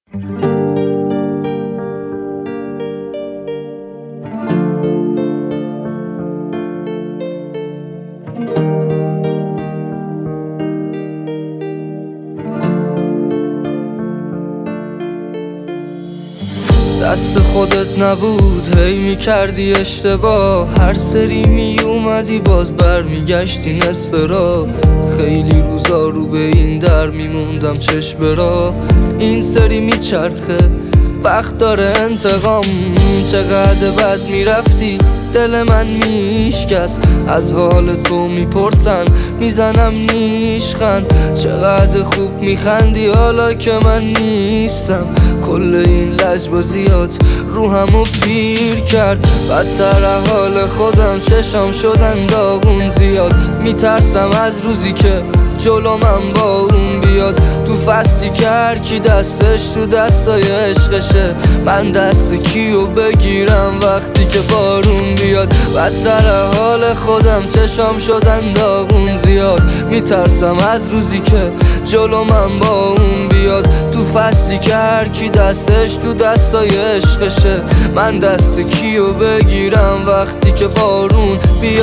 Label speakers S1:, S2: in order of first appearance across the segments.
S1: دست خودت نبود هی میکردی اشتباه، هر سری میومدی باز برمیگشتی نصف راه. خیلی روزا رو به این در میموندم چشم برا، این سری میچرخه وقت داره انتقام. چقدر بد میرفتی دل من میشکست، از حال تو میپرسن میزنم نیشخن. چقدر خوب میخندی حالا که من نیستم، کل این لجبازیات روحمو پیر کرد. بدتر حال خودم چشام شدن داغون زیاد، میترسم از روزی که جلو من با اون بیاد. تو فصلی که هر کی دستش تو دستای عشقشه، من دست کیو بگیرم وقتی که بارون بیاد. بدتر حال خودم چشام شدن داغون زیاد، میترسم از روزی که جلو من با اون بیاد. تو فصلی که هر کی دستش تو دستای عشقشه، من دست کیو بگیرم وقتی که بارون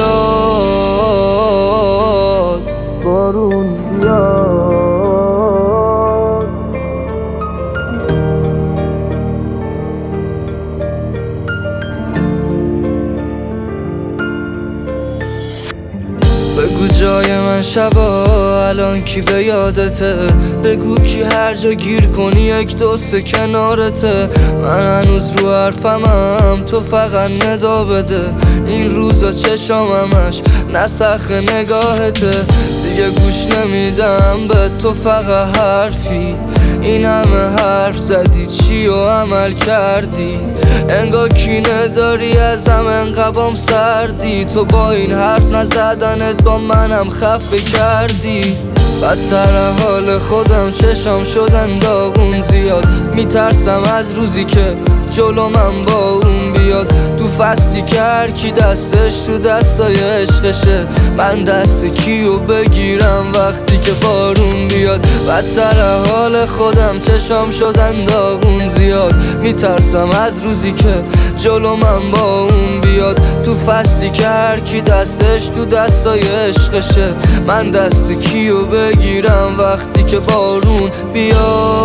S1: بیاد. بارون بیاد. بگو جای من شبا الان کی به یادته، بگو کی هر جا گیر کنی یک دوست کنارته. من هنوز رو حرفمم تو فقط ندا بده، این روزا چشام همش نسخ نگاهته. دیگه گوش نمیدم به تو فقط حرفی، این همه حرف زدی چی و عمل کردی؟ انگار کینه داری ازم انقبام سردی، تو با این حرف نزدنت با منم خفه کردی. بدتر حال خودم چشام شدن داغون زیاد، میترسم از روزی که جلو من با اون بیاد. تو فصلی که هر کی دستش تو دستای عشقشه، من دست کیو بگیرم وقتی که بارون بیاد. بدتر حال خودم چشام شدن داغون زیاد، میترسم از روزی که جلو من با اون بیاد. تو فصلی که هر کی دستش تو دستای عشقشه، من دست کیو بگیرم وقتی که بارون بیاد.